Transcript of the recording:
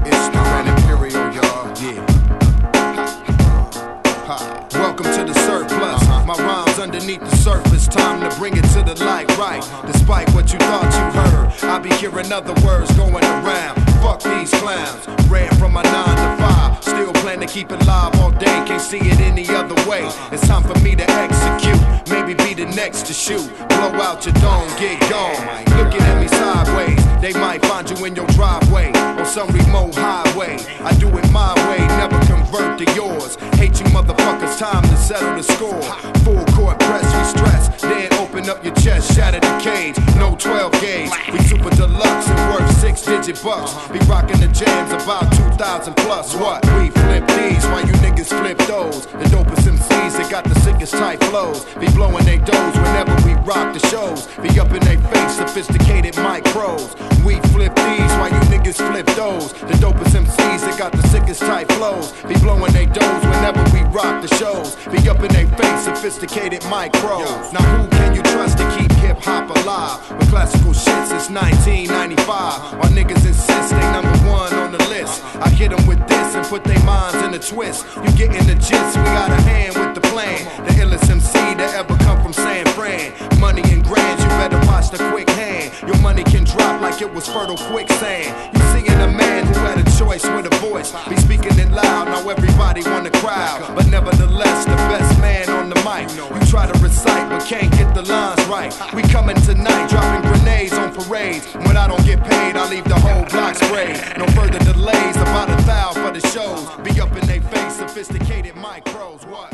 It's the Red Imperial, y'all. Yeah. Ha. Welcome to the surplus. My rhymes underneath the surface. Time to bring it to the light, right? Despite what you thought you heard, I be hearing other words going around. Fuck these clowns. Ran from my 9 to 5. Still plan to keep it live all day. Can't see it any other way. It's time for me to execute. Maybe be the next to shoot. Blow out your dome, get gone. Looking at me sideways. They might find you in your driveway on some remote highway. I do it my way, never convert to yours. Hate you motherfuckers, time to settle the score. Full court press, we stress. Then open up your chest, shatter the cage. No 12 gauge. We super deluxe and worth 6-digit bucks. Be rocking the jams about 2,000 plus. What? We flip these while you niggas flip those. The dopest MCs that got the sickest tight flows. Be blowing they doors whenever we rock the shows. Be up in they face, sophisticated mic pros. We flip these while you niggas flip those. The dopest MCs that got the sickest tight flows. Be blowing they doors whenever we rock the shows. Be up in they face, sophisticated mic pros. Now who can you trust to keep hip hop alive? With classical shit since 1995. Our niggas insist they #1 on the list. I hit them with this and put their minds in a twist. You getting the gist, we got a hand with the plan. The illest MC to ever come from San Fran. Money and grands, you better watch the quick hand. Your money can drop like it was fertile quicksand. You seeing a man who had a choice with a voice. Be speaking it loud, now everybody want a crowd. But nevertheless, the best man on the mic. You try to recite, but can't get the lines right. We coming tonight, dropping grenades on parades. When I don't get paid, I leave the whole block sprayed. No further delays, about 1,000 for the shows. Be up in they face, sophisticated mic pros. What?